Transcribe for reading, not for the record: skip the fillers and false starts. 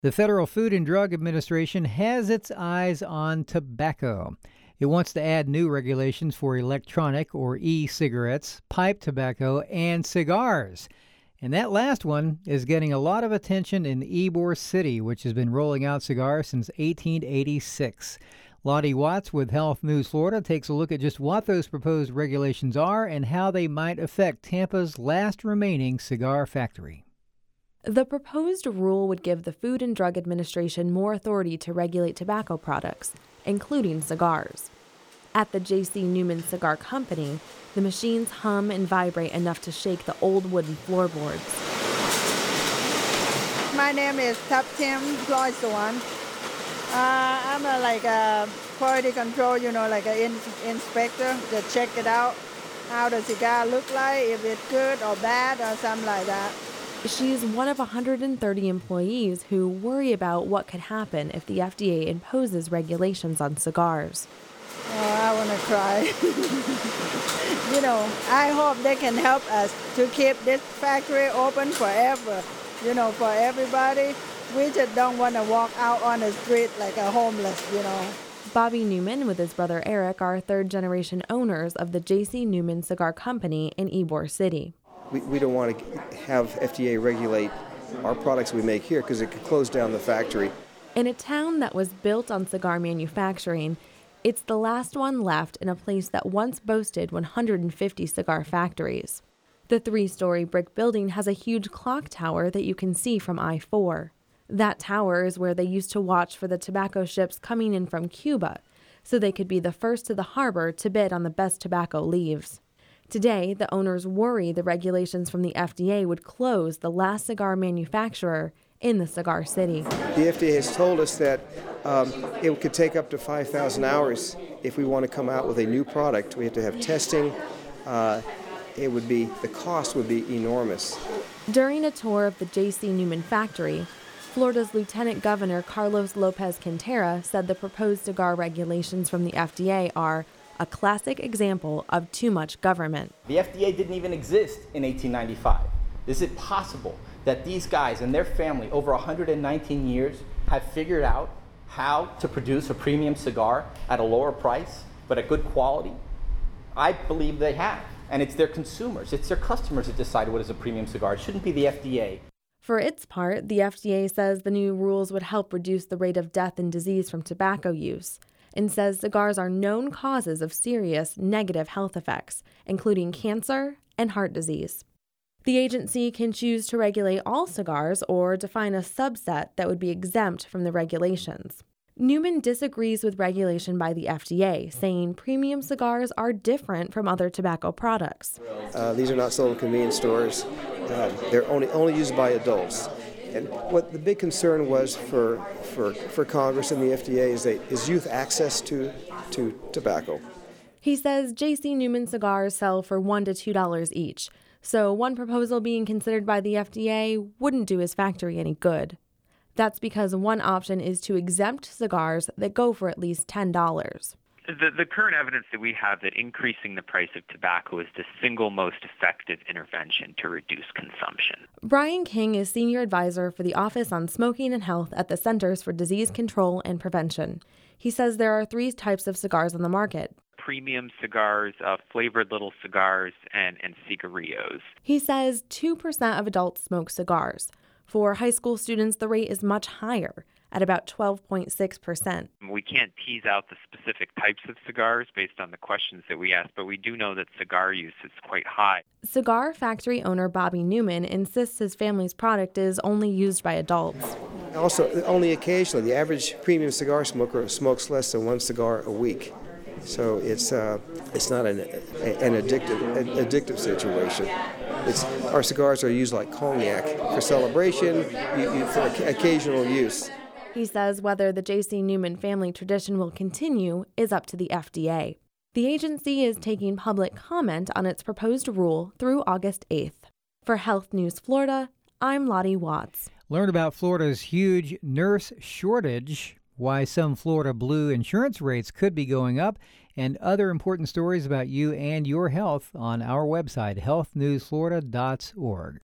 The Federal Food and Drug Administration has its eyes on tobacco. It wants to add new regulations for electronic or e-cigarettes, pipe tobacco, and cigars. And that last one is getting a lot of attention in Ybor City, which has been rolling out cigars since 1886. Lottie Watts with Health News Florida takes a look at just what those proposed regulations are and how they might affect Tampa's last remaining cigar factory. The proposed rule would give the Food and Drug Administration more authority to regulate tobacco products, including cigars. At the J.C. Newman Cigar Company, the machines hum and vibrate enough to shake the old wooden floorboards. My name is Tap Tim Cloyson. I'm a quality control, like an inspector to check it out, how the cigar look like, if it's good or bad or something like that. She's one of 130 employees who worry about what could happen if the FDA imposes regulations on cigars. Oh, I want to cry. I hope they can help us to keep this factory open forever, for everybody. We just don't want to walk out on the street like a homeless, Bobby Newman with his brother Eric are third-generation owners of the J.C. Newman Cigar Company in Ybor City. We don't want to have FDA regulate our products we make here because it could close down the factory. In a town that was built on cigar manufacturing, it's the last one left in a place that once boasted 150 cigar factories. The 3-story brick building has a huge clock tower that you can see from I-4. That tower is where they used to watch for the tobacco ships coming in from Cuba, so they could be the first to the harbor to bid on the best tobacco leaves. Today, the owners worry the regulations from the FDA would close the last cigar manufacturer in the cigar city. The FDA has told us that it could take up to 5,000 hours if we want to come out with a new product. We have to have testing. The cost would be enormous. During a tour of the J.C. Newman factory, Florida's Lieutenant Governor Carlos Lopez Quintero said the proposed cigar regulations from the FDA are a classic example of too much government. The FDA didn't even exist in 1895. Is it possible that these guys and their family over 119 years have figured out how to produce a premium cigar at a lower price but at good quality? I believe they have. And it's their consumers, it's their customers that decide what is a premium cigar. It shouldn't be the FDA. For its part, the FDA says the new rules would help reduce the rate of death and disease from tobacco use, and says cigars are known causes of serious negative health effects, including cancer and heart disease. The agency can choose to regulate all cigars or define a subset that would be exempt from the regulations. Newman disagrees with regulation by the FDA, saying premium cigars are different from other tobacco products. These are not sold in convenience stores. They're only used by adults. And what the big concern was for Congress and the FDA is youth access to tobacco. He says J.C. Newman cigars sell for $1 to $2 each, so one proposal being considered by the FDA wouldn't do his factory any good. That's because one option is to exempt cigars that go for at least $10. The current evidence that we have that increasing the price of tobacco is the single most effective intervention to reduce consumption. Brian King is Senior Advisor for the Office on Smoking and Health at the Centers for Disease Control and Prevention. He says there are 3 types of cigars on the market. Premium cigars, flavored little cigars, and cigarillos. He says 2% of adults smoke cigars. For high school students, the rate is much higher, at about 12.6%. We can't tease out the specific types of cigars based on the questions that we ask, but we do know that cigar use is quite high. Cigar factory owner Bobby Newman insists his family's product is only used by adults. Also, only occasionally, the average premium cigar smoker smokes less than 1 cigar a week. So it's not an addictive situation. Our cigars are used like cognac for celebration, for occasional use. He says whether the J.C. Newman family tradition will continue is up to the FDA. The agency is taking public comment on its proposed rule through August 8th. For Health News Florida, I'm Lottie Watts. Learn about Florida's huge nurse shortage, why some Florida Blue insurance rates could be going up, and other important stories about you and your health on our website, healthnewsflorida.org.